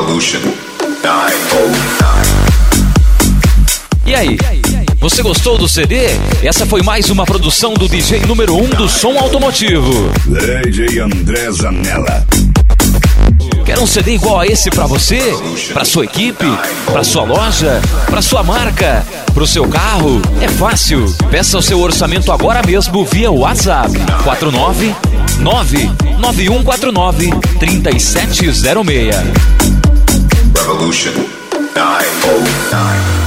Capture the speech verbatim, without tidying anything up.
Revolution nove zero nove. E aí, você gostou do C D? Essa foi mais uma produção do D J número um do som automotivo, D J André Zanella. Quer um C D igual a esse pra você? Pra sua equipe? Pra sua loja? Pra sua marca? Pro seu carro? É fácil. Peça o seu orçamento agora mesmo via WhatsApp quatro nove nove nove um quatro nove três sete zero seis. Revolution nove zero nove.